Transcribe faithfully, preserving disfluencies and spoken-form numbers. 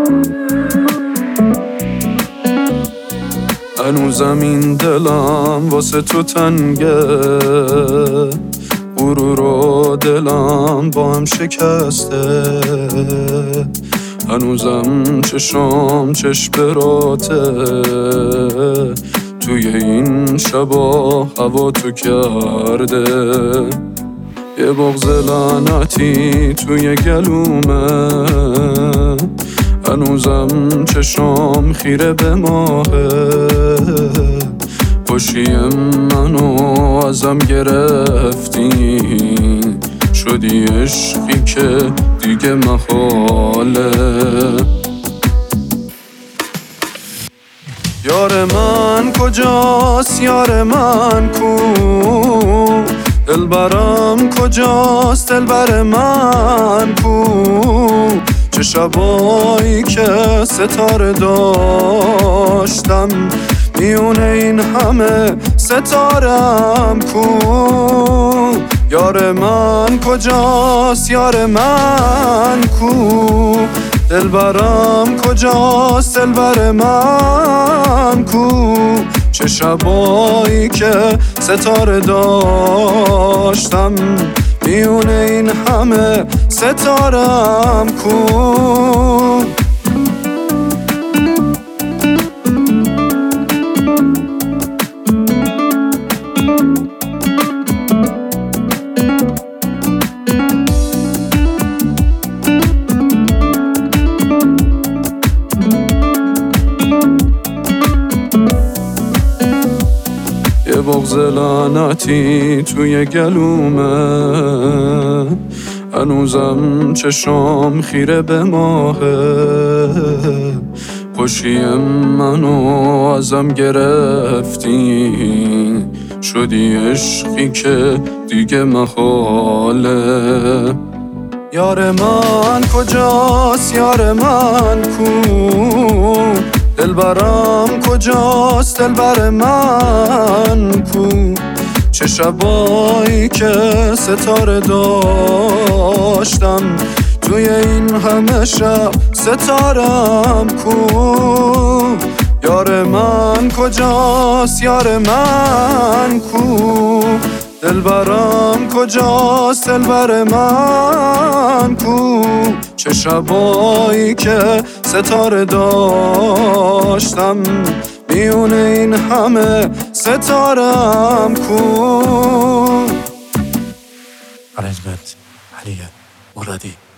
هنوزم این دلم واسه تو تنگه، غرور و دلم با هم شکسته. هنوزم چشام چشم براته، توی این شبا هوا تو کرده. یه بغض لعنتی توی گلومه، هنوزم چشام خیره به ماهه. خوشی منو ازم گرفتی، شدی عشقی که دیگه محاله. یار من کجاست، یار من کو؟ دلبرم کجاست، دلبر من کو؟ چه شبایی که ستاره داشتم، میونه این همه ستارم کو؟ یار من کجاست، یار من کو؟ دلبرم کجاست، دلبر من کو؟ چه شبایی که ستاره داشتم، میونه این همه ستارم کو؟ یه بغض لعنتی توی گلومه، هنوزم چشام خیره به ماهه. خوشی منو ازم گرفتی، شدی عشقی که دیگه محاله. یار من کجاست، یار من کو؟ دلبرم کجاست، دلبر من کو؟ چه شبایی که ستاره داشتم، توی این همه شب ستارم کو؟ یار من کجاست، یار من کو؟ دلبرم کجاست، دلبر من کو؟ چه شبایی که ستاره داشتم، میونه این همه ستارم کو؟ Arrangement علی مرادی.